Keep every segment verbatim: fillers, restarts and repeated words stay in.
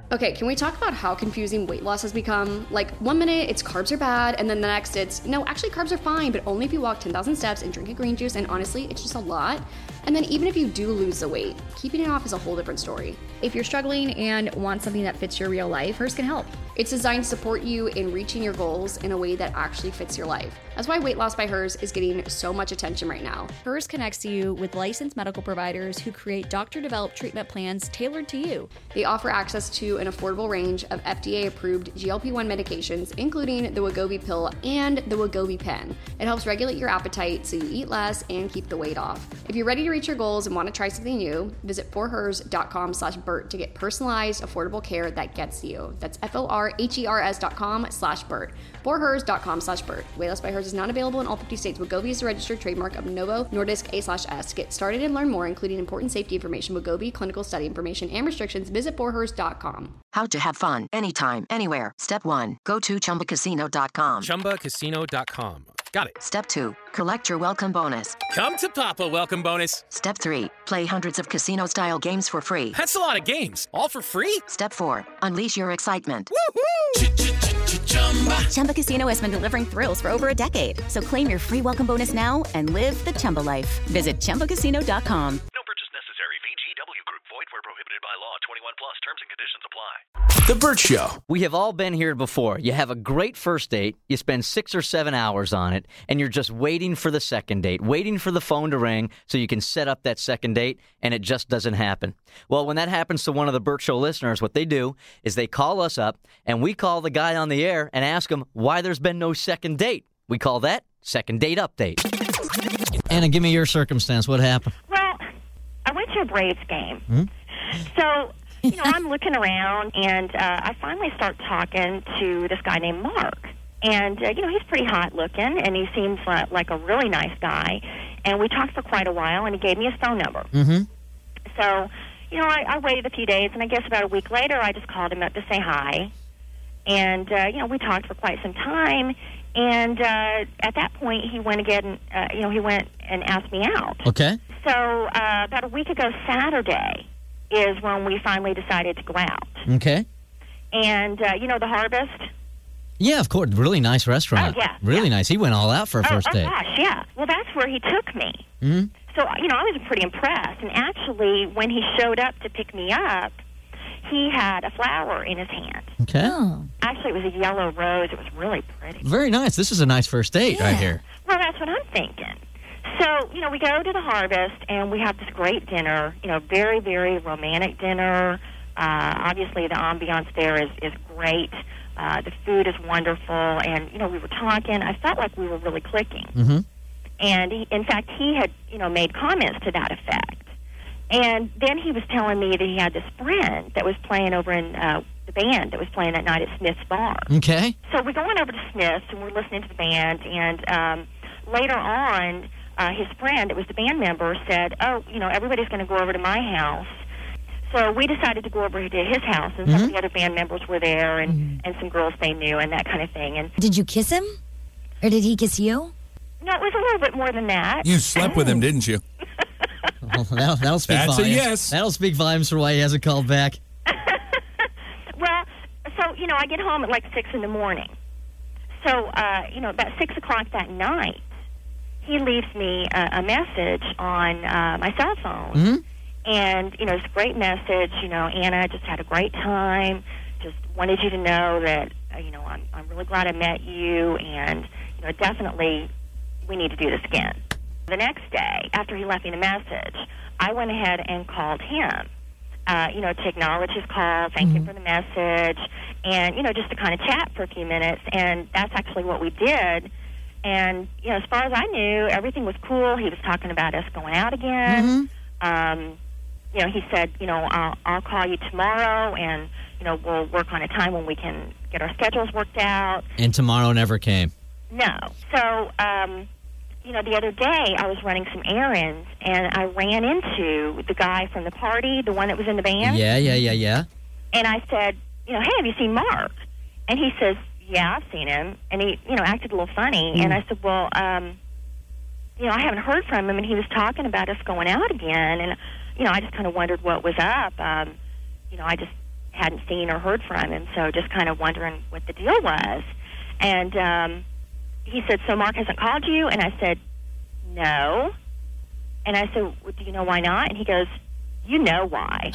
Okay, can we talk about how confusing weight loss has become? Like, one minute it's carbs are bad, and then the next it's, no, actually carbs are fine, but only if you walk ten thousand steps and drink a green juice, and honestly, it's just a lot. And then even if you do lose the weight, keeping it off is a whole different story. If you're struggling and want something that fits your real life, Hers can help. It's designed to support you in reaching your goals in a way that actually fits your life. That's why Weight Loss by Hers is getting so much attention right now. Hers connects you with licensed medical providers who create doctor-developed treatment plans tailored to you. They offer access to an affordable range of F D A-approved G L P one medications, including the Wegovy pill and the Wegovy pen. It helps regulate your appetite so you eat less and keep the weight off. If you're ready to reach your goals and want to try something new, visit forhers.com slash Bert to get personalized, affordable care that gets you. That's F-O-R-H-E-R-S dot com slash Bert. forhers.com slash Bert. Weight Loss by Hers is not available in all fifty states. Wegovy is a registered trademark of Novo Nordisk A slash S. To get started and learn more, including important safety information, Wegovy, clinical study information, and restrictions, visit forhers dot com. How to have fun anytime, anywhere. Step one, go to chumba casino dot com. chumba casino dot com. Got it. Step two, collect your welcome bonus. Come to Papa welcome bonus. Step three, play hundreds of casino-style games for free. That's a lot of games, all for free? Step four, unleash your excitement. Woohoo! Chumba Casino has been delivering thrills for over a decade. So claim your free welcome bonus now and live the Chumba life. Visit chumba casino dot com. No purchase necessary. V G W Group. Void where prohibited by law. twenty-one plus. Terms and conditions apply. The Bert Show. We have all been here before. You have a great first date, you spend six or seven hours on it, and you're just waiting for the second date, waiting for the phone to ring so you can set up that second date, and it just doesn't happen. Well, when that happens to one of the Bert Show listeners, what they do is they call us up, and we call the guy on the air and ask him why there's been no second date. We call that Second Date Update. Anna, give me your circumstance. What happened? Well, I went to a Braves game. Hmm? So... You know, I'm looking around, and uh, I finally start talking to this guy named Mark. And, uh, you know, he's pretty hot looking, and he seems like, like a really nice guy. And we talked for quite a while, and he gave me his phone number. Mm-hmm. So, you know, I, I waited a few days, and I guess about a week later, I just called him up to say hi. And, uh, you know, we talked for quite some time. And uh, at that point, he went again, uh, you know, he went and asked me out. Okay. So uh, about a week ago Saturday is when we finally decided to go out. Okay. And, uh, you know, the Harvest? Yeah, of course. Really nice restaurant. Oh, yeah. Really yeah. nice. He went all out for a oh, first oh, date. Oh, gosh, yeah. Well, that's where he took me. Mm-hmm. So, you know, I was pretty impressed. And actually, when he showed up to pick me up, he had a flower in his hand. Okay. Oh. Actually, it was a yellow rose. It was really pretty. Very nice. This is a nice first date yeah. right here. Well, that's what I'm thinking. So, you know, we go to the Harvest, and we have this great dinner, you know, very, very romantic dinner. Uh, obviously, the ambiance there is, is great. Uh, the food is wonderful. And, you know, we were talking. I felt like we were really clicking. Mm-hmm. And, he, in fact, he had, you know, made comments to that effect. And then he was telling me that he had this friend that was playing over in uh, the band that was playing that night at Smith's Bar. Okay. So we go on over to Smith's, and we're listening to the band. And um, later on, uh, his friend, that was the band member, said, oh, you know, everybody's going to go over to my house. So we decided to go over to his house, and mm-hmm. some of the other band members were there, and, mm-hmm. and some girls they knew, and that kind of thing. And did you kiss him? Or did he kiss you? No, it was a little bit more than that. You slept with him, didn't you? Well, that'll, that'll speak That's volumes. a yes. That'll speak volumes for why he hasn't called back. Well, so, you know, I get home at like six in the morning. So, uh, you know, about six o'clock that night, he leaves me a, a message on uh, my cell phone. Mm-hmm. And, you know, it's a great message. You know, Anna, I just had a great time. Just wanted you to know that, uh, you know, I'm, I'm really glad I met you. And, you know, definitely we need to do this again. The next day, after he left me the message, I went ahead and called him, uh, you know, to acknowledge his call, thank mm-hmm. him for the message, and, you know, just to kind of chat for a few minutes. And that's actually what we did. And, you know, as far as I knew, everything was cool. He was talking about us going out again. Mm-hmm. Um, you know, he said, you know, I'll, I'll call you tomorrow, and, you know, we'll work on a time when we can get our schedules worked out. And tomorrow never came. No. So, um... you know, the other day I was running some errands, and I ran into the guy from the party, the one that was in the band. Yeah, yeah, yeah, yeah. And I said, you know, hey, have you seen Mark? And he says, yeah, I've seen him. And he, you know, acted a little funny. Mm. And I said, well, um, you know, I haven't heard from him, and he was talking about us going out again. And, you know, I just kind of wondered what was up. Um, you know, I just hadn't seen or heard from him, so just kind of wondering what the deal was. And um, he said, so Mark hasn't called you? And I said, no. And I said, well, do you know why not? And he goes, you know why.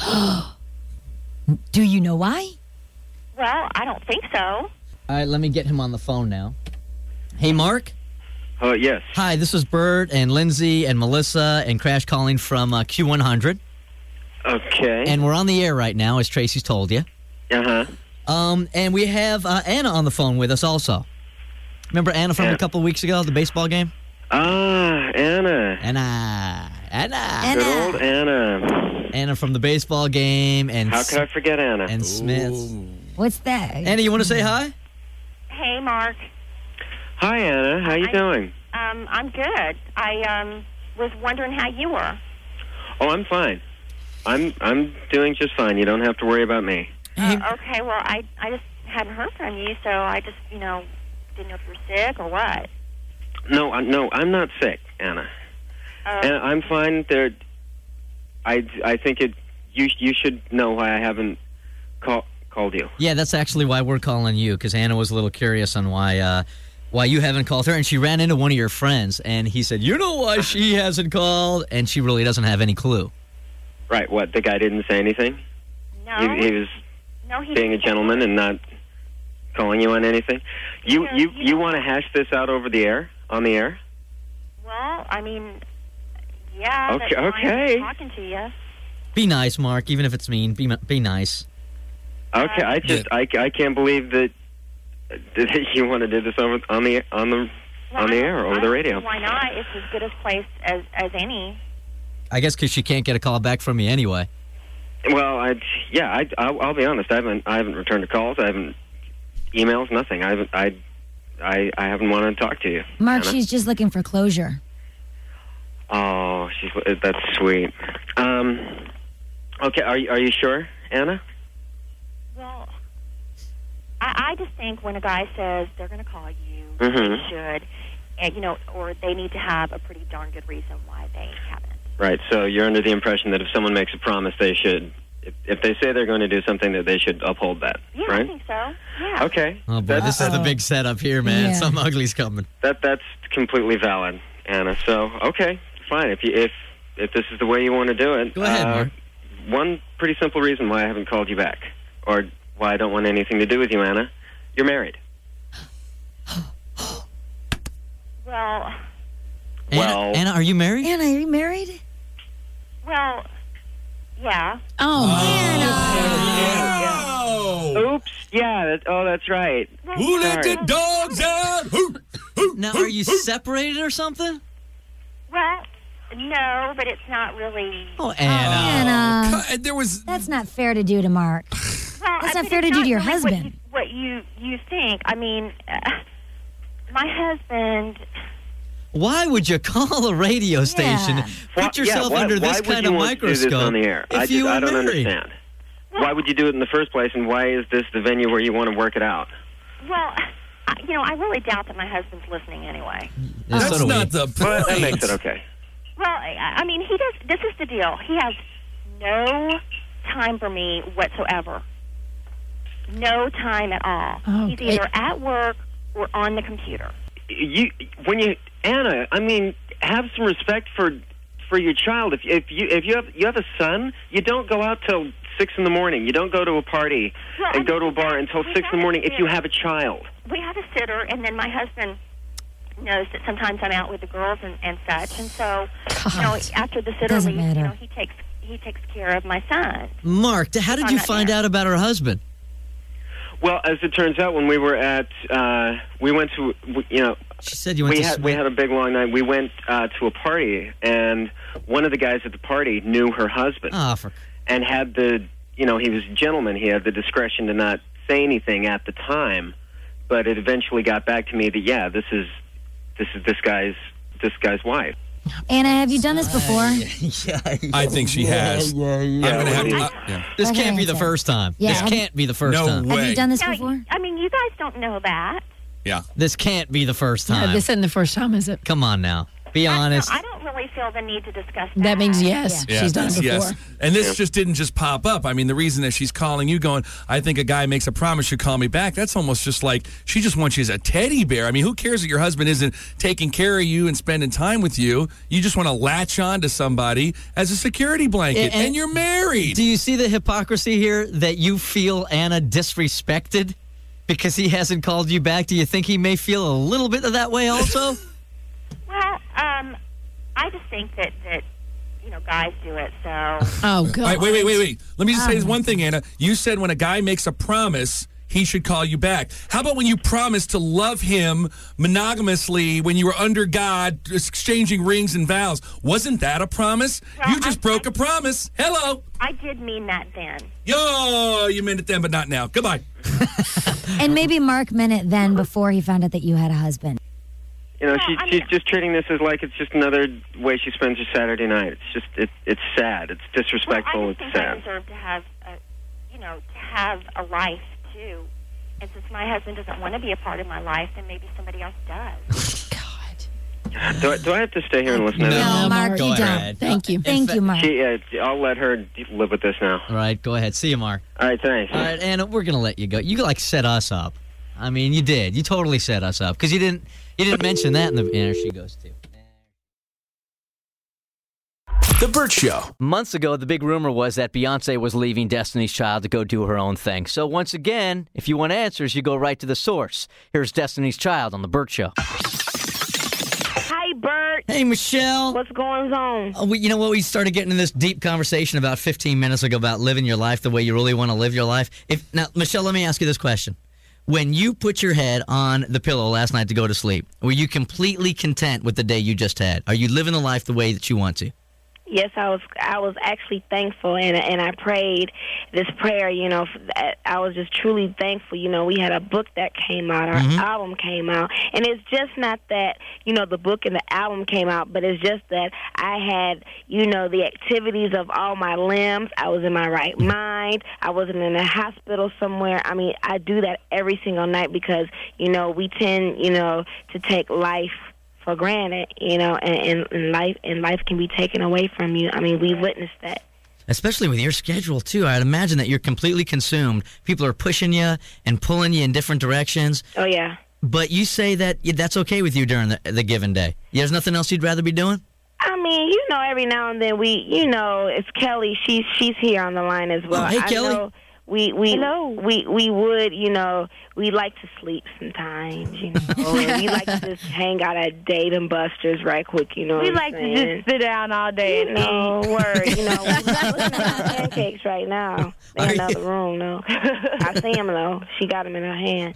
Do you know why? Well, I don't think so. All right, let me get him on the phone now. Hey, Mark? Uh, yes. Hi, this is Bert and Lindsay and Melissa and Crash calling from uh, Q one hundred. Okay. And we're on the air right now, as Tracy's told you. Uh-huh. Um, and we have uh, Anna on the phone with us also. Remember Anna from yeah. a couple of weeks ago, the baseball game? Ah, Anna. Anna. Anna. Anna. Good old Anna. Anna from the baseball game. And How could I forget Anna? And Smith. What's that? Anna, you want to say hi? Hey, Mark. Hi, Anna. How you I, doing? Um, I'm good. I um, was wondering how you were. Oh, I'm fine. I'm I'm doing just fine. You don't have to worry about me. Uh, okay, well, I, I just hadn't heard from you, so I just, you know, didn't know if you were sick or what. No, I, no, I'm not sick, Anna. Uh, and I'm fine. There, I, I think it. You you should know why I haven't call, called you. Yeah, that's actually why we're calling you, because Anna was a little curious on why uh, why you haven't called her, and she ran into one of your friends, and he said, you know why she hasn't called, and she really doesn't have any clue. Right, what, the guy didn't say anything? No. He, he was no, he being a gentleman and not calling you on anything? You, Yeah, you, you you know- want to hash this out over the air? On the air? Well, I mean, yeah. Okay, that's fine. okay. I'm talking to you. Be nice, Mark, even if it's mean. Be be nice. Okay, I just, I, I can't believe that, that you want to do this over on the, on the, Well, on the I air, don't- over I the don't radio. see Why not? It's as good a place as, as any. I guess because she can't get a call back from you anyway. Well, I, yeah, I, I'll, I'll be honest. I haven't, I haven't returned calls. I haven't emails. Nothing. I haven't, I, I, I haven't wanted to talk to you. Mark, Anna. she's just looking for closure. Oh, she's that's sweet. Um, okay, are you, are you sure, Anna? Well, I, I just think when a guy says they're going to call you, Mhm. they should, and, you know, or they need to have a pretty darn good reason why they haven't. Right. So you're under the impression that if someone makes a promise, they should. If, if they say they're going to do something, that they should uphold that. Yeah, right? I think so. Yeah. Okay. Oh, boy, That's- this is the Uh-oh. big setup here, man. Yeah. Something ugly's coming. That that's completely valid, Anna. So okay, fine. If you if if this is the way you want to do it, Go ahead, uh, Mark. One pretty simple reason why I haven't called you back, or why I don't want anything to do with you, Anna. You're married. Well, Anna, Well- Anna, are you married? Anna, are you married? well, yeah. Oh, Oops. Yeah. That, oh, that's right. Who let Sorry. the dogs out? Who? Who? Now, are you separated or something? Well, no, but it's not really. Oh, Anna. Anna. Uh, There was. That's not fair to do to Mark. Well, That's I not mean, fair to it's do to your really husband. What you, what you you think? I mean, uh, my husband. Why would you call a radio station, Yeah. Why- put yourself yeah, why, under why this would kind you of want to do this microscope on the air? if I, you just, were I don't married? understand. Why would you do it in the first place, and why is this the venue where you want to work it out? Well, I, you know, I really doubt that my husband's listening anyway. Yeah, so That's do we. not the point. Well, that makes it okay. Well, I, I mean, he does. This is the deal. He has no time for me whatsoever. No time at all. Oh, He's either at work or on the computer. You, when you, Anna, I mean, have some respect for for your child. If if you if you have you have a son, you don't go out till six in the morning. You don't go to a party Well, I and go mean, to a bar until we six in the have morning. a If you kid. have a child, We have a sitter, and then my husband knows that sometimes I'm out with the girls and, and such, and so you know, after the sitter Doesn't leaves, you matter. know, he takes he takes care of my son. Mark, how did I'm you not find there. out about her husband? well, as it turns out, when we were at, uh, we went to, you know, She said you went we to had Smith. we had a big long night. We went uh, to a party, and one of the guys at the party knew her husband. Oh, for... and had the, you know, he was a gentleman. He had the discretion to not say anything at the time, but it eventually got back to me that yeah, this is this is this guy's this guy's wife. Anna, have you done this before? yeah, I think she has. Yeah, yeah. I'm gonna have. Yeah. Uh, yeah. This Okay, can't be the answer. first time. Yeah, This have- can't be the first No time. way. Have you done this Now, before? I mean, you guys don't know that. Yeah. This can't be the first time. this isn't the first time, is it? Come on now. Be I, honest. I don't really feel feel the need to discuss that. That means yes. Yeah, She's done it yes, before. yes. And this just didn't just pop up. I mean, the reason that she's calling you going, I think a guy makes a promise, should call me back. That's almost just like she just wants you as a teddy bear. I mean, who cares that your husband isn't taking care of you and spending time with you? You just want to latch on to somebody as a security blanket, and, and you're married. Do you see the hypocrisy here that you feel Anna disrespected because he hasn't called you back? Do you think he may feel a little bit of that way also? Well, um, I just think that, that, you know, guys do it, so. Oh, God. All right, wait, wait, wait, wait. Let me just say Um. this one thing, Anna. You said when a guy makes a promise, he should call you back. How about when you promised to love him monogamously when you were under God, exchanging rings and vows? Wasn't that a promise? Well, you just I- broke a promise. Hello. I did mean that then. Yo, you meant it then, but not now. Goodbye. And maybe Mark meant it then before he found out that you had a husband. You know, No, she, I she's mean- just treating this as like it's just another way she spends her Saturday night. It's just, it, it's sad. It's disrespectful. Well, I just it's think I sad. deserve to have, a, you know, to have a life too. And since my husband doesn't want to be a part of my life, then maybe somebody else does. Do I, do I have to stay here and listen to No, this? No, Mark, go you ahead. don't. Thank you. In Thank fact- you, Mark. She, uh, I'll let her live with this now. All right, go ahead. See you, Mark. All right, thanks. All right, Anna, we're going to let you go. You, like, set us up. I mean, you did. You totally set us up because you didn't you didn't mention that in the... And there she goes, too. The Burt Show. Months ago, the big rumor was that Beyonce was leaving Destiny's Child to go do her own thing. So once again, if you want answers, you go right to the source. Here's Destiny's Child on The Burt Show. Hi, Bert. Hey, Michelle. What's going on? Oh, we, you know what? We started getting in this deep conversation about fifteen minutes ago about living your life the way you really want to live your life. If Now, Michelle, let me ask you this question. When you put your head on the pillow last night to go to sleep, were you completely content with the day you just had? Are you living the life the way that you want to? Yes, I was. I was actually thankful, and and I prayed this prayer. You know, I was just truly thankful. You know, we had a book that came out, our Mhm. album came out, and it's just not that you know the book and the album came out, but it's just that I had you know the activities of all my limbs. I was in my right mind. I wasn't in a hospital somewhere. I mean, I do that every single night because you know we tend you know to take life for granted, you know, and, and life and life can be taken away from you. I mean, we witnessed that. Especially with your schedule, too. I'd imagine that you're completely consumed. People are pushing you and pulling you in different directions. Oh, yeah. But you say that that's okay with you during the, the given day. There's nothing else you'd rather be doing? I mean, you know, every now and then we, you know, it's Kelly. She's she's here on the line as well. Oh, hey, I Kelly. know we we we we would, you know, we like to sleep sometimes, you know. We like to just hang out at Dave and Buster's right quick, you know. We what like I'm to saying? just sit down all day You and know, eat. word, you know. We're looking at pancakes right now. They're in another room, though. I see them, though. She got them in her hand.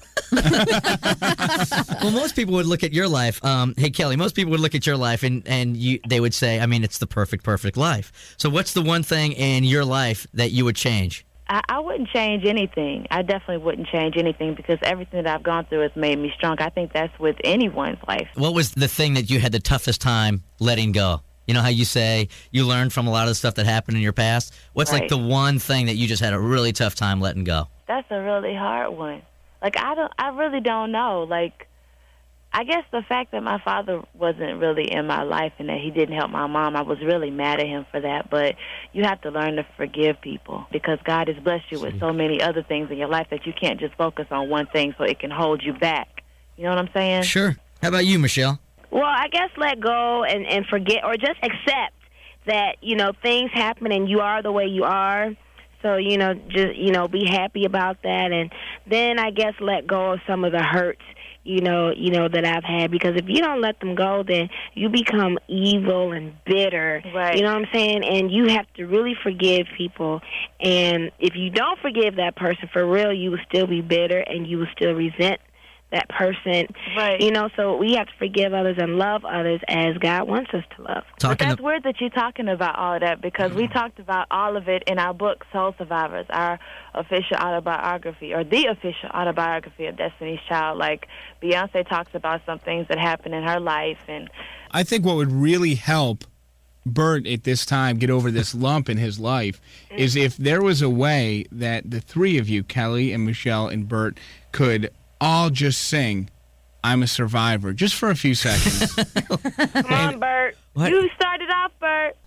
Well, most people would look at your life. Um, hey, Kelly, most people would look at your life and, and you, they would say, I mean, it's the perfect, perfect life. So what's the one thing in your life that you would change? I, I wouldn't change anything. I definitely wouldn't change anything because everything that I've gone through has made me strong. I think that's with anyone's life. What was the thing that you had the toughest time letting go? You know how you say you learned from a lot of the stuff that happened in your past? What's like Right. the one thing that you just had a really tough time letting go? That's a really hard one. Like I don't, I really don't know. Like, I guess the fact that my father wasn't really in my life and that he didn't help my mom, I was really mad at him for that. But you have to learn to forgive people because God has blessed you with so many other things in your life that you can't just focus on one thing so it can hold you back. You know what I'm saying? Sure. How about you, Michelle? Well, I guess let go and, and forget or just accept that, you know, things happen and you are the way you are. So, you know, just, you know, be happy about that. And then I guess let go of some of the hurts, you know, you know, that I've had. Because if you don't let them go, then you become evil and bitter. Right. You know what I'm saying? And you have to really forgive people. And if you don't forgive that person for real, you will still be bitter and you will still resent that person. Right. You know, so we have to forgive others and love others as God wants us to love. But that's weird that you're talking about all of that because we talked about all of it in our book, Soul Survivors, our official autobiography, or the official autobiography of Destiny's Child. Like, Beyonce talks about some things that happened in her life. And I think what would really help Bert at this time get over this lump in his life is if there was a way that the three of you, Kelly and Michelle and Bert, could all just sing I'm a survivor, just for a few seconds. Come on, Bert. What? You started off, Bert.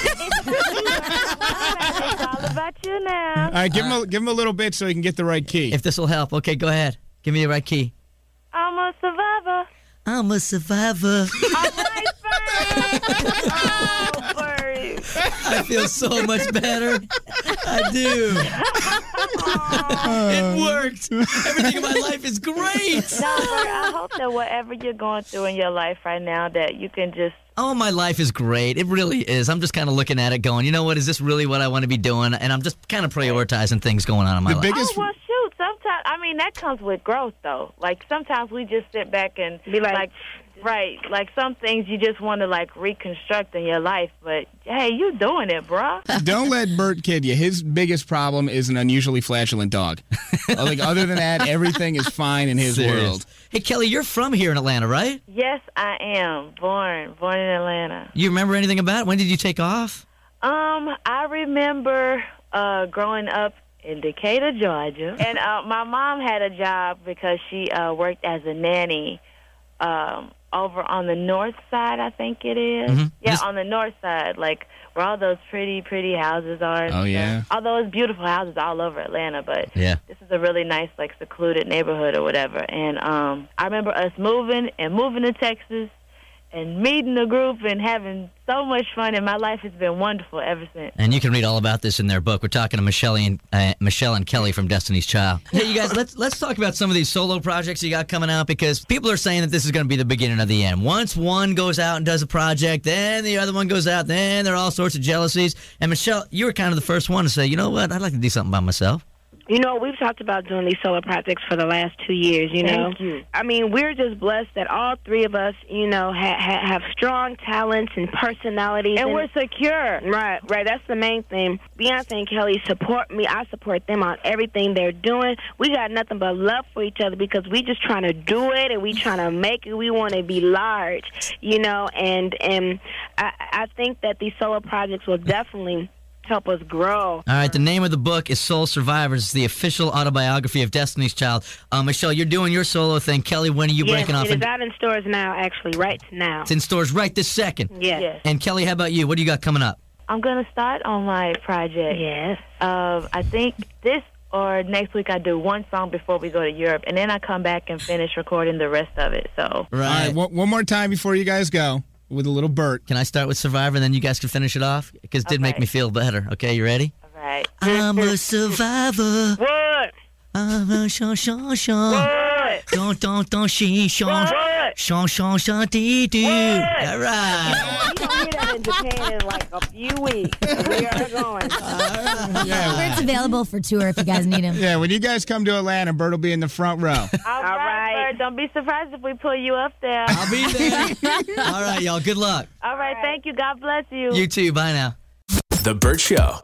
It's all about you now. All right, give him a, give him a little bit so he can get the right key. If this will help, okay, go ahead. Give me the right key. I'm a survivor. I'm a survivor. All right, Bert. Oh, Bert. I feel so much better. I do. It worked. Everything in my life is great. No, Bert, I hope that whatever you're going through in your life right now, that you can just... Oh, my life is great. It really is. I'm just kind of looking at it going, you know what, is this really what I want to be doing? And I'm just kind of prioritizing things going on in my The life. biggest- Oh, well, shoot. Sometimes, I mean, that comes with growth, though. Like, sometimes we just sit back and Be like- like right, like some things you just want to, like, reconstruct in your life. But, hey, you doing it, bruh. Don't let Bert kid you. His biggest problem is an unusually flatulent dog. Like, other than that, everything is fine in his Serious. world. Hey, Kelly, you're from here in Atlanta, right? Yes, I am. Born. Born in Atlanta. You remember anything about it? When did you take off? Um, I remember uh, growing up in Decatur, Georgia, and uh, my mom had a job because she uh, worked as a nanny um, over on the north side, I think it is. Mhm. Yeah, This- on the north side, like where all those pretty, pretty houses are. and Oh, stuff. yeah? Although it's beautiful houses all over Atlanta, but Yeah. this is a really nice, like, secluded neighborhood or whatever. And um, I remember us moving and moving to Texas and meeting the group and having so much fun, and my life has been wonderful ever since. And you can read all about this in their book. We're talking to Michelle and uh, Michelle and Kelly from Destiny's Child. Hey, you guys, let's let's talk about some of these solo projects you got coming out, because people are saying that this is going to be the beginning of the end. Once one goes out and does a project, then the other one goes out, then there are all sorts of jealousies. And Michelle, you were kind of the first one to say, you know what, I'd like to do something by myself. You know, we've talked about doing these solo projects for the last two years, you know. Thank you. I mean, we're just blessed that all three of us, you know, ha- ha- have strong talents and personalities. And we're secure. Right, right. That's the main thing. Beyonce and Kelly support me. I support them on everything they're doing. We got nothing but love for each other because we just trying to do it and we trying to make it. We want to be large, you know, and, and I, I think that these solo projects will definitely help us grow. All right, the name of the book is Soul Survivors. It's the official autobiography of Destiny's Child. Uh, Michelle, you're doing your solo thing. Kelly, when are you yes, breaking off? it is And- out in stores now, actually, right now. It's in stores right this second. Yes. Yes. And Kelly, how about you? What do you got coming up? I'm going to start on my project. Yes. Uh, I think this or next week I do one song before we go to Europe, and then I come back and finish recording the rest of it. So. All right, one, one more time before you guys go with a little Bert. Can I start with Survivor, and then you guys can finish it off? Because it did make Okay. me feel better. Okay, you ready? All right. I'm a survivor. What? I'm a shon shon shon. What? Don don don she shon. What? Shon shon shon dee doo. What? All right. You don't hear that in Japan in like a few weeks. We are going. Yeah, Bert's available for tour if you guys need him. yeah, when you guys come to Atlanta, Bert will be in the front row. All All right, right. Bert, don't be surprised if we pull you up there. I'll be there. All right, y'all. Good luck. All right, thank you. God bless you. You too. Bye now. The Bert Show.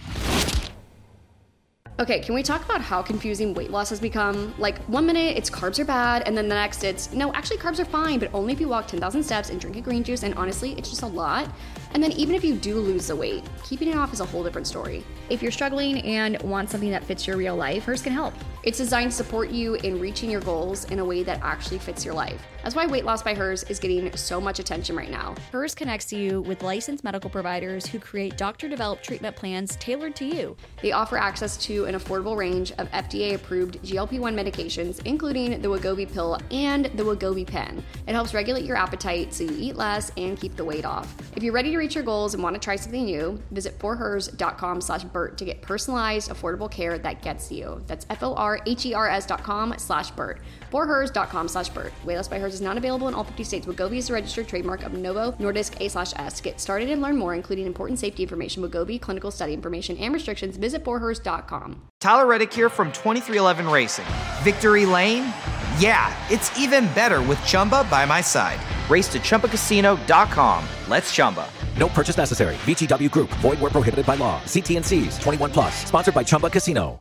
Okay, can we talk about how confusing weight loss has become? Like, one minute it's carbs are bad, and then the next it's, no, actually carbs are fine, but only if you walk ten thousand steps and drink a green juice, and honestly, it's just a lot. And then even if you do lose the weight, keeping it off is a whole different story. If you're struggling and want something that fits your real life, Hers can help. It's designed to support you in reaching your goals in a way that actually fits your life. That's why Weight Loss by Hers is getting so much attention right now. Hers connects you with licensed medical providers who create doctor-developed treatment plans tailored to you. They offer access to an affordable range of F D A-approved G L P one medications, including the Wegovy pill and the Wegovy pen. It helps regulate your appetite so you eat less and keep the weight off. If you're ready to reach your goals and want to try something new, visit forhers.com slash Bert to get personalized, affordable care that gets you. That's F-O-R-H-E-R-S dot com slash Bert. forhers.com slash Bert. Weight Loss by Hers is not available in all fifty states. Wegovy is a registered trademark of Novo Nordisk A slash S. Get started and learn more, including important safety information, Wegovy, clinical study information, and restrictions. Visit forhers dot com. Tyler Reddick here from twenty-three eleven Racing. Victory Lane? Yeah, it's even better with Chumba by my side. Race to Chumba Casino dot com. Let's Chumba. No purchase necessary. V G W Group. Void where prohibited by law. See T and C's. twenty-one plus. Sponsored by Chumba Casino.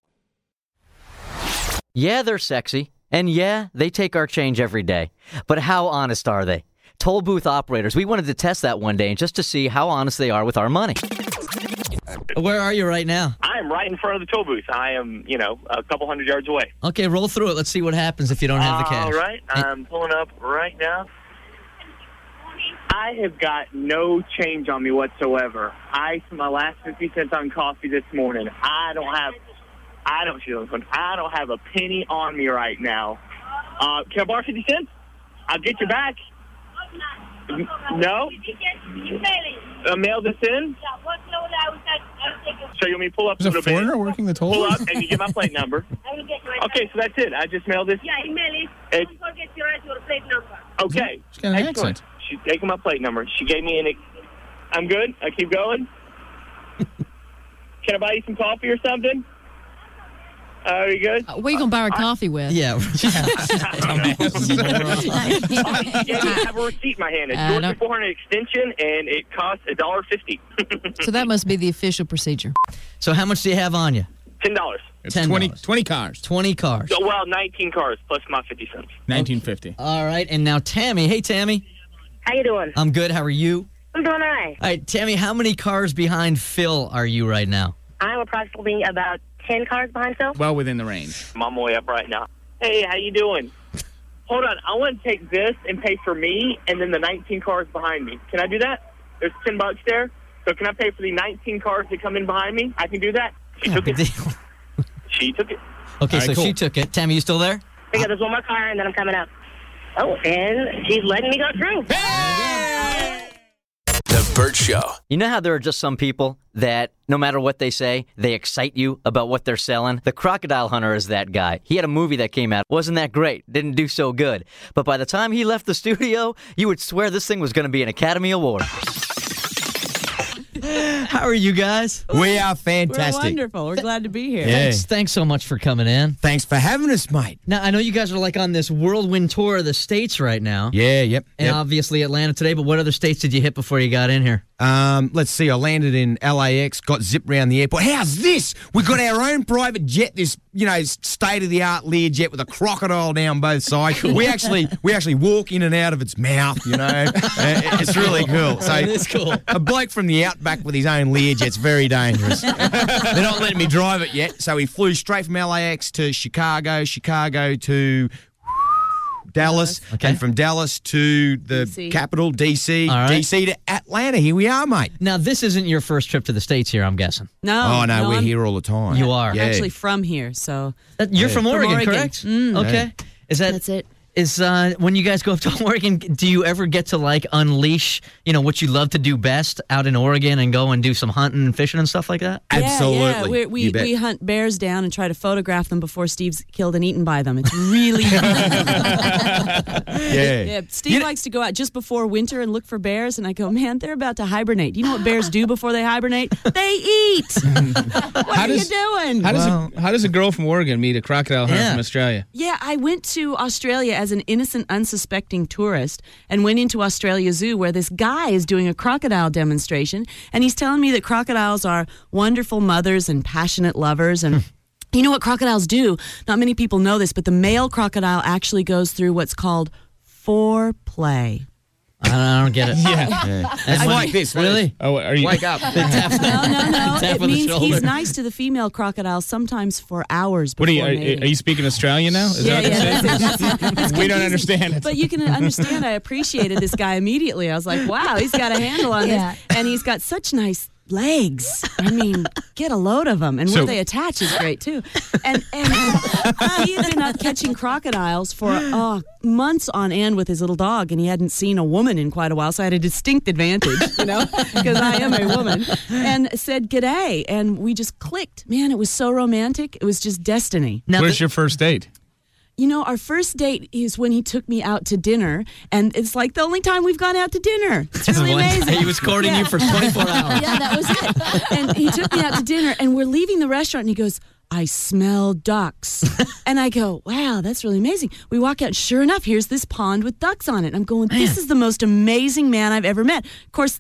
Yeah, they're sexy. And yeah, they take our change every day. But how honest are they? Toll booth operators, we wanted to test that one day just to see how honest they are with our money. Where are you right now? I am right in front of the toll booth. I am, you know, a couple hundred yards away. Okay, roll through it. Let's see what happens if you don't have the cash. All right, I'm pulling up right now. I have got no change on me whatsoever. I spent my last fifty cents on coffee this morning. I don't have, I don't, I don't have a penny on me right now. Uh, can I borrow fifty cents? I'll get you back. No? Uh, mail this in? So you want me to pull up Is a a little foreigner bit? working the toll Pull booth? up and you get my plate number. Okay, so that's it. I just mailed this. Yeah, email it. It- Don't forget to write your plate number. Okay. She's got an Excellent. accent. She's taking my plate number. She gave me an... I'm good. I keep going. Can I buy you some coffee or something? Uh, are you good? Uh, what are you going to buy our coffee with? Yeah. I have a receipt in my hand. It's Uh, Georgia no. four hundred extension, and it costs one dollar fifty. So that must be the official procedure. So how much do you have on you? ten dollars. It's ten twenty, dollars. twenty cars. twenty cars. So, well, nineteen cars plus my fifty cents. nineteen fifty. All right, and now Tammy. Hey, Tammy. How you doing? I'm good. How are you? I'm doing all right. All right, Tammy, how many cars behind Phil are you right now? I'm approximately about ten cars behind Phil. Well within the range. I'm on my way up right now. Hey, how you doing? Hold on. I want to take this and pay for me and then the nineteen cars behind me. Can I do that? There's ten bucks there. So can I pay for the nineteen cars that come in behind me? I can do that. She took it. She took it. Okay, All right, so cool. she took it. Tammy, you still there? I got this one more car, and then I'm coming up. Oh, and she's letting me go through. The Burt Show. You know how there are just some people that, no matter what they say, they excite you about what they're selling? The Crocodile Hunter is that guy. He had a movie that came out. Wasn't that great. Didn't do so good. But by the time he left the studio, you would swear this thing was going to be an Academy Award. How are you guys? We are fantastic. We're wonderful. We're glad to be here. Yeah. Thanks, thanks so much for coming in. Thanks for having us, mate. Now, I know you guys are like on this whirlwind tour of the states right now. Yeah, yep. And yep. obviously Atlanta today, but what other states did you hit before you got in here? Um, let's see. I landed in L A X, got zipped around the airport. How's this? We got our own private jet. This, you know, state of the art Learjet with a crocodile down both sides. We actually, we actually walk in and out of its mouth. You know, Uh, it's really cool. So It is cool. A bloke from the outback with his own Learjet's very dangerous. They're not letting me drive it yet. So we flew straight from L A X to Chicago, Chicago to Dallas, Okay. and from Dallas to the D C. capital, D C, All right. D C to Atlanta. Here we are, mate. Now, this isn't your first trip to the States here, I'm guessing. No. oh, no, we're I'm, here all the time. You are. I'm Yeah. actually from here, so. That- You're Yeah. from From Oregon, Oregon. correct? Mm. Okay. Is that That's it. Is uh, when you guys go up to Oregon, do you ever get to like unleash, you know, what you love to do best out in Oregon and go and do some hunting and fishing and stuff like that? Absolutely. Yeah, yeah. We, we, You bet. we hunt bears down and try to photograph them before Steve's killed and eaten by them. It's really Yeah. Yeah, Steve likes to go out just before winter and look for bears, and I go, man, they're about to hibernate. Do you know what bears do before they hibernate? They eat. What How are does- you doing? How does a, how does a girl from Oregon meet a crocodile hunter Yeah. from Australia? Yeah, I went to Australia as an innocent, unsuspecting tourist and went into Australia Zoo where this guy is doing a crocodile demonstration, and he's telling me that crocodiles are wonderful mothers and passionate lovers. And you know what crocodiles do? Not many people know this, but the male crocodile actually goes through what's called foreplay. I don't, I don't get it. Yeah. It's like this. Really? Oh, are you? Wake up. No, no, no. Tap It on the means shoulder. he's nice to the female crocodiles sometimes for hours before What are you? Are, mating. are you speaking Australian now? Is Yeah, that what yeah, you're saying? that's it, that's it. It's We don't confusing. understand it. But you can understand, I appreciated this guy immediately. I was like, wow, he's got a handle on Yeah. this. And he's got such nice legs. I mean, get a load of them. And So- where they attach is great, too. And, and he had been out catching crocodiles for uh, months on end with his little dog, and he hadn't seen a woman in quite a while, so I had a distinct advantage, you know, because I am a woman, and said, g'day. And we just clicked. Man, it was so romantic. It was just destiny. Now, Where's the- your first date? You know, our first date is when he took me out to dinner, and it's like the only time we've gone out to dinner. It's really One- amazing. He was courting you for twenty-four hours. Yeah, that was it. And he took me out to dinner, and we're leaving the restaurant, and he goes, I smell ducks. And I go, wow, that's really amazing. We walk out, sure enough, here's this pond with ducks on it. I'm going, this is the most amazing man I've ever met. Of course, that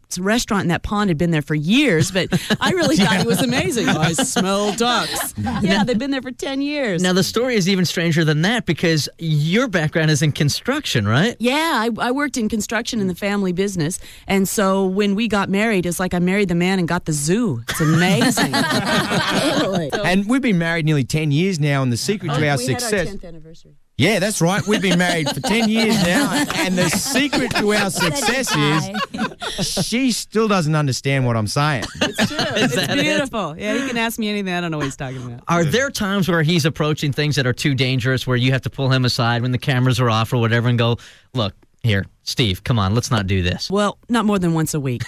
restaurant in that pond had been there for years, but I really thought he was amazing. I smell ducks. Yeah, they've been there for ten years. Now, the story is even stranger than that because your background is in construction, right? Yeah, I, I worked in construction in the family business, and so when we got married, it's like I married the man and got the zoo. It's amazing. Totally. And we've been married nearly ten years now, and the secret Oh, to our we success. had our tenth anniversary. Yeah, that's right. We've been married for ten years now, and the secret to our success is she still doesn't understand what I'm saying. It's true. It's beautiful. Yeah, he can ask me anything. I don't know what he's talking about. Are there times where he's approaching things that are too dangerous where you have to pull him aside when the cameras are off or whatever and go, look, here, Steve, come on, let's not do this? Well, not more than once a week.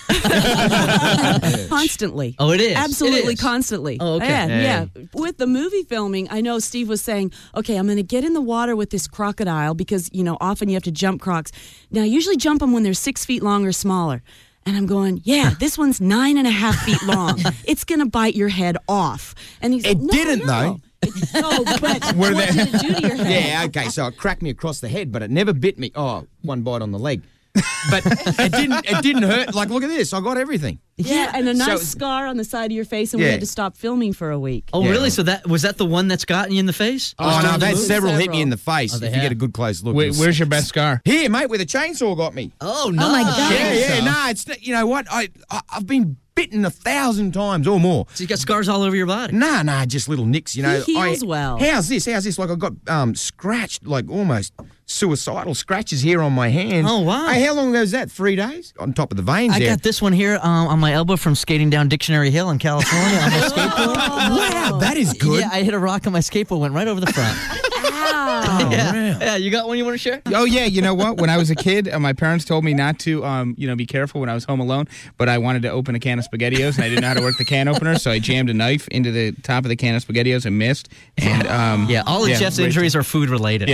Constantly. Oh, it is? Absolutely It is? constantly. Oh, okay. Yeah, Hey. yeah. With the movie filming, I know Steve was saying, okay, I'm going to get in the water with this crocodile because, you know, often you have to jump crocs. Now, I usually jump them when they're six feet long or smaller. And I'm going, yeah, this one's nine and a half feet long. It's going to bite your head off. And he's It no, didn't, no. though. No, but Were what they- did it do to your head? Yeah, okay, so it cracked me across the head, but it never bit me. Oh, one bite on the leg. But it didn't it didn't hurt. Like, look at this. I got everything. Yeah, and a nice So- scar on the side of your face, and we Yeah. had to stop filming for a week. Oh, really? So that was that the one that's gotten you in the face? Oh, no, I've had several hit me in the face. Oh, if they you get have? a good close look. Wait, you'll where's see. your best scar? Here, mate, where the chainsaw got me. Oh, no. my God. Yeah, yeah, So- no, it's, you know what? I, I, I've been bitten a thousand times or more. So you got scars all over your body? Nah, nah, just little nicks, you know. He heals I, well. How's this? How's this? Like, I got um, scratched, like almost suicidal scratches here on my hands. Oh, wow. Hey, how long ago was that? Three days? On top of the veins I there. got this one here um, on my elbow from skating down Dictionary Hill in California on my skateboard. Wow, that is good. Yeah, I hit a rock on my skateboard, went right over the front. Oh, yeah. man. yeah, you got one you want to share? Oh yeah, you know what? When I was a kid, uh, my parents told me not to, um, you know, be careful when I was home alone. But I wanted to open a can of SpaghettiOs, and I didn't know how to work the can opener, so I jammed a knife into the top of the can of SpaghettiOs and missed. And um, Yeah, all of yeah, Jeff's wait. injuries are food related.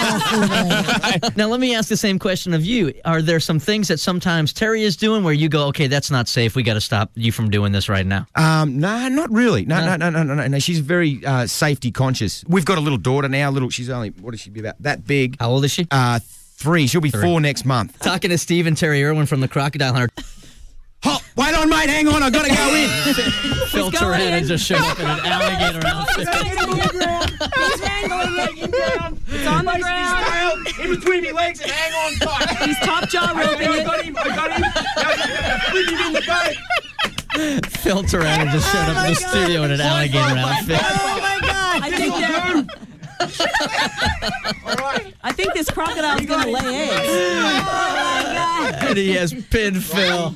Now, let me ask the same question of you. Are there some things that sometimes Terry is doing where you go, okay, that's not safe. We got to stop you from doing this right now? Um, no, not really. No, no, no, no, no, no. no. She's very uh, safety conscious. We've got a little daughter now. Little, she's only what does she be about? That big. How old is she? Uh, three. She'll be Three. four next month. Talking to Steve and Terry Irwin from the Crocodile Hunter. Oh, wait on, mate. Hang on. I got to go in. Phil Torretta just showed up in an alligator outfit. He's wrangling it. It's on the ground. In between my legs and hang on tight. He's top jaw roping I it. got him. I got him. Flip him in the boat. Phil Torretta just showed up in the studio in an alligator outfit. Oh my God! I think they're. I think this crocodile's gonna lay eggs. And he has pinned Phil.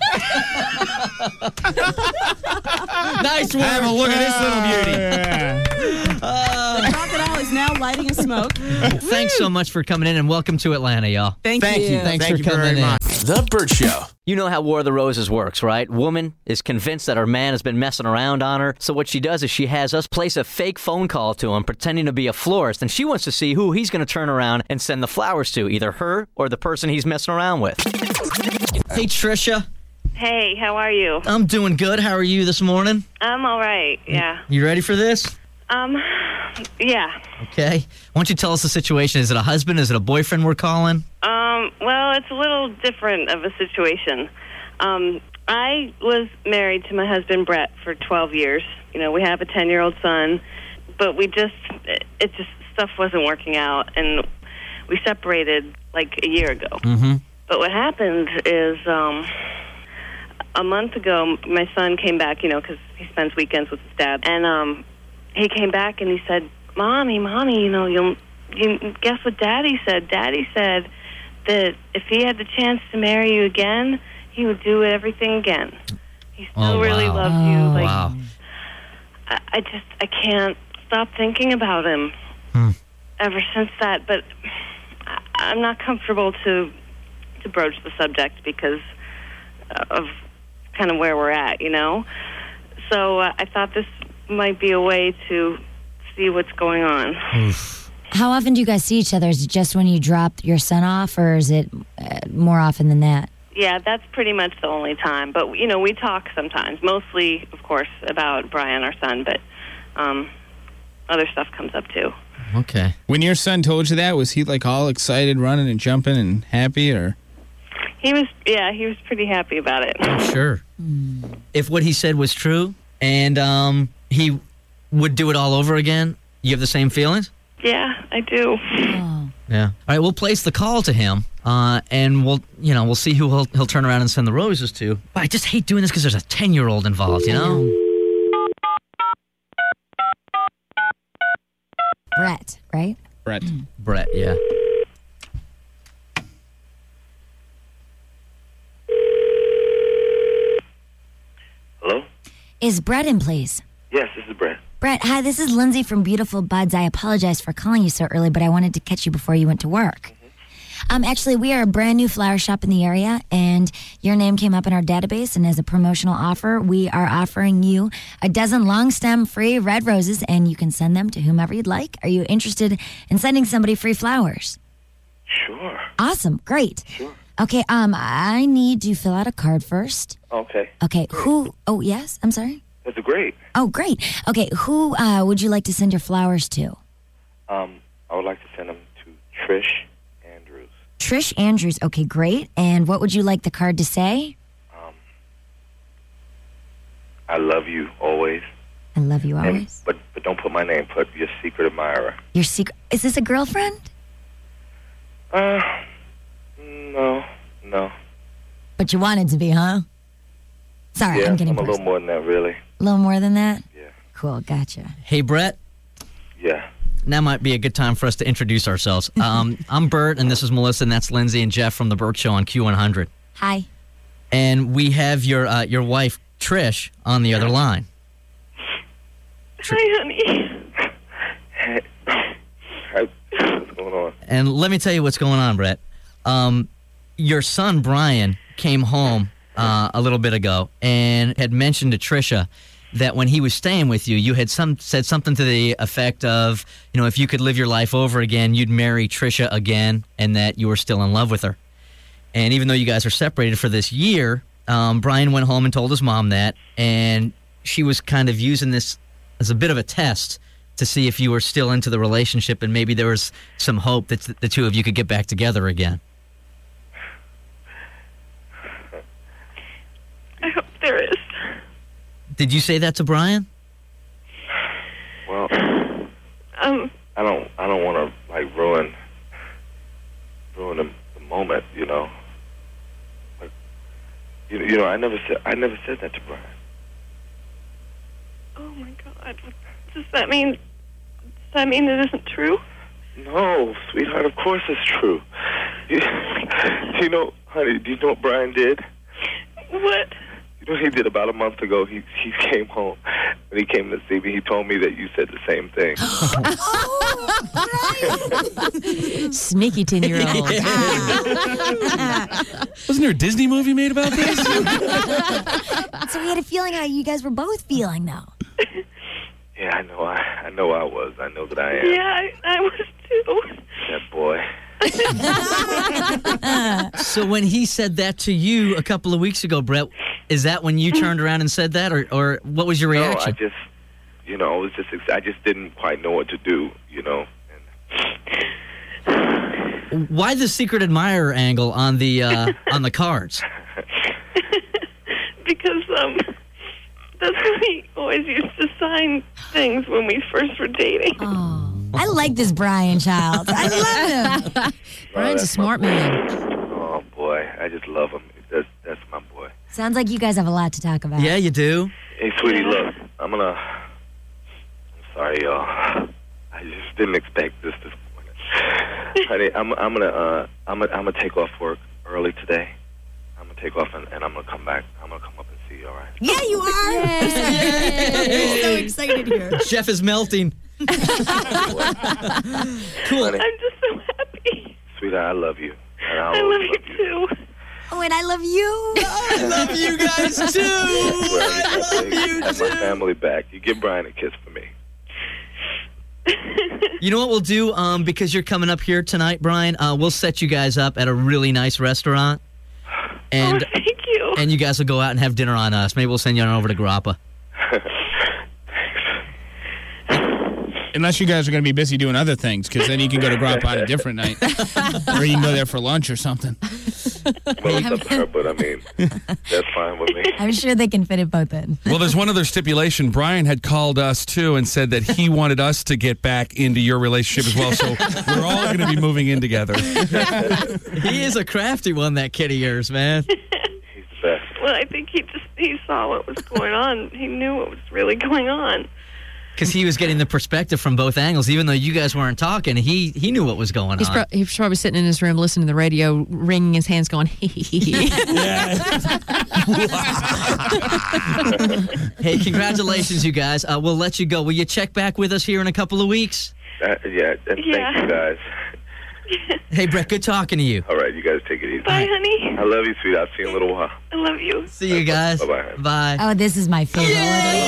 Nice work. Have a look at this little beauty. The crocodile is now lighting a smoke. Thanks so much for coming in, and welcome to Atlanta, y'all. Thank, Thank you. Thanks Thank for you coming very in. much. The Burt Show. You know how War of the Roses works, right? Woman is convinced that her man has been messing around on her. So what she does is she has us place a fake phone call to him, pretending to be a florist, and she wants to see who he's going to turn around and send the flowers to, either her or the person he's messing around with. Hey, Trisha. Hey, how are you? I'm doing good. How are you this morning? I'm all right. Yeah. You ready for this? Um. Yeah. Okay. Why don't you tell us the situation? Is it a husband? Is it a boyfriend we're calling? Um. Well, it's a little different of a situation. Um. I was married to my husband Brett for twelve years. You know, we have a ten-year-old son, but we just it, it just stuff wasn't working out, and we separated like a year ago. Mm-hmm. But what happened is, um, a month ago, my son came back, you know, because he spends weekends with his dad. And um, he came back and he said, Mommy, Mommy, you know, you'll, you guess what Daddy said? Daddy said that if he had the chance to marry you again, he would do everything again. He still Oh, really wow. loves you. Like, Wow. I, I just, I can't stop thinking about him Hmm. ever since that. But I, I'm not comfortable to to broach the subject because of kind of where we're at, you know? So uh, I thought this might be a way to see what's going on. How often do you guys see each other? Is it just when you drop your son off, or is it uh, more often than that? Yeah, that's pretty much the only time. But, you know, we talk sometimes, mostly, of course, about Brian, our son, but um, other stuff comes up too. Okay. When your son told you that, was he like all excited, running and jumping and happy, or? He was, yeah, he was pretty happy about it. I'm sure. If what he said was true and um, he would do it all over again, you have the same feelings? Yeah, I do. Yeah. All right, we'll place the call to him, uh, and we'll, you know, we'll see who he'll, he'll turn around and send the roses to. But I just hate doing this because there's a ten-year-old involved, you know? Brett, right? Brett. Brett, yeah. Hello? Is Brett in, please? Yes, this is Brett. Brett, hi, this is Lindsay from Beautiful Buds. I apologize for calling you so early, but I wanted to catch you before you went to work. Um, actually, we are a brand new flower shop in the area, and your name came up in our database, and as a promotional offer, we are offering you a dozen long stem free red roses, and you can send them to whomever you'd like. Are you interested in sending somebody free flowers? Sure. Awesome, great. Sure. Okay, um, I need to fill out a card first. Okay. Okay, who, oh, yes, I'm sorry? That's great. Oh, great. Okay, who uh, would you like to send your flowers to? Um, I would like to send them to Trish Andrews. Trish Andrews. Okay, great. And what would you like the card to say? Um, I love you always. I love you And- always. but but don't put my name. Put your secret admirer. Your secret. Is this a girlfriend? Uh, no, no. But you wanted to be, huh? Sorry, yeah, I'm getting a little personal. more than that, really. A little more than that? Yeah. Cool, gotcha. Hey, Brett. Yeah. Now might be a good time for us to introduce ourselves. Um, I'm Bert, and this is Melissa, and that's Lindsay and Jeff from The Bert Show on Q one hundred. Hi. And we have your uh, your wife, Trish, on the other line. Hi, honey. What's going on? And let me tell you what's going on, Brett. Um, your son, Brian, came home uh, a little bit ago and had mentioned to Trisha that when he was staying with you, you had some said something to the effect of, you know, if you could live your life over again, you'd marry Trisha again, and that you were still in love with her. And even though you guys are separated for this year, um, Brian went home and told his mom that, and she was kind of using this as a bit of a test to see if you were still into the relationship and maybe there was some hope that the two of you could get back together again. I hope there is. Did you say that to Brian? Well, Um, I don't. I don't want to like ruin ruin the, the moment. You know. Like, you, you know, I never said. I never said that to Brian. oh my God. Does that mean, does that mean it isn't true? No, sweetheart. Of course it's true. You, you know, honey. Do you know what Brian did? What? You know what he did about a month ago? He he came home when he came to see me. He told me that you said the same thing. Sneaky ten-year-old. Wasn't there a Disney movie made about this? So we had a feeling how you guys were both feeling, though. Yeah, I know. I I know I was. I know that I am. Yeah, I, I was too. That boy. So when he said that to you a couple of weeks ago, Brett, is that when you turned around and said that, or, or what was your reaction? No, I just, you know, I was just, I just didn't quite know what to do, you know. Why the secret admirer angle on the uh, on the cards? Because, um, that's how he always used to sign things when we first were dating. Oh, I like this Brian child. I love him. Brian's a smart man. Oh boy, I just love him. That's that's my boy. Sounds like you guys have a lot to talk about. Yeah, you do. Hey, sweetie, look, I'm gonna. I'm sorry, y'all. I just didn't expect this this morning. Honey, I'm I'm gonna uh I'm gonna, I'm gonna take off work early today. I'm gonna take off and, and I'm gonna come back. I'm gonna come up and see you. All right? Yeah, you are. Yay. So excited here. Jeff is melting. Cool. I'm just so happy. Sweetheart, I love you. And I love you too. Oh, and I love you. I love you guys too. I love you Have my family back. You give Brian a kiss for me. You know what we'll do? Um, because you're coming up here tonight, Brian, uh, we'll set you guys up at a really nice restaurant. And, oh, thank you. And you guys will go out and have dinner on us. Maybe we'll send you on over to Grappa. Unless you guys are going to be busy doing other things, because then you can go to Grappa on a different night. Or you can go there for lunch or something. Well, it's up to her, but I mean, that's fine with me. I'm sure they can fit it both in. Well, there's one other stipulation. Brian had called us, too, and said that he wanted us to get back into your relationship as well, so we're all going to be moving in together. He is a crafty one, that kid of yours, man. Well, I think he just he saw what was going on. He knew what was really going on. Because he was getting the perspective from both angles. Even though you guys weren't talking, he he knew what was going He's, on. pro- he's probably sitting in his room listening to the radio, wringing his hands, going, hee hee hee. Hey, congratulations, you guys. Uh, we'll let you go. Will you check back with us here in a couple of weeks? Uh, yeah, and Yeah. thank you guys. Hey, Brett, good talking to you. All right, you guys take it easy. Bye, honey. I love you, sweet. I'll see you in a little while. I love you. See you guys. Bye-bye. Bye. Oh, this is my favorite.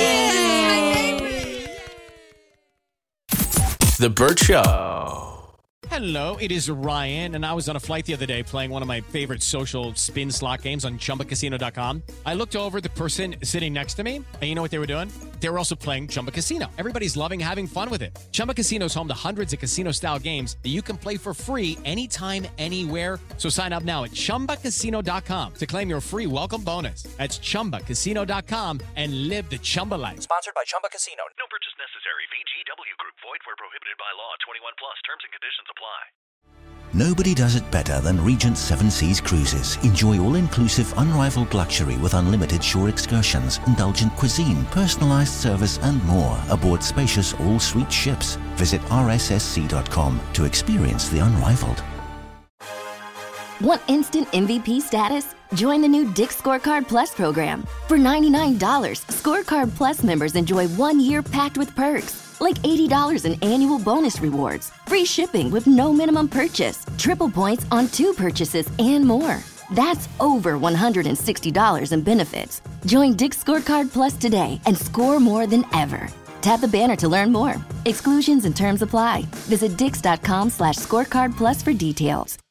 The Burt Show. Hello, it is Ryan, and I was on a flight the other day playing one of my favorite social spin slot games on Chumba Casino dot com. I looked over at the person sitting next to me, and you know what they were doing? They were also playing Chumba Casino. Everybody's loving having fun with it. Chumba Casino is home to hundreds of casino-style games that you can play for free anytime, anywhere. So sign up now at Chumba Casino dot com to claim your free welcome bonus. That's Chumba Casino dot com and live the Chumba life. Sponsored by Chumba Casino. No purchase necessary. V G W Group. Void where prohibited by law. twenty-one plus. Terms and conditions apply. Nobody does it better than Regent Seven Seas Cruises. Enjoy all-inclusive, unrivaled luxury with unlimited shore excursions, indulgent cuisine, personalized service, and more aboard spacious all-suite ships. Visit R S S C dot com to experience the unrivaled. Want instant M V P status? Join the new Dick's Scorecard Plus program. For ninety-nine dollars, Scorecard Plus members enjoy one year packed with perks, like eighty dollars in annual bonus rewards, free shipping with no minimum purchase, triple points on two purchases, and more. That's over one hundred sixty dollars in benefits. Join Dick's Scorecard Plus today and score more than ever. Tap the banner to learn more. Exclusions and terms apply. Visit dix dot com slash scorecard plus for details.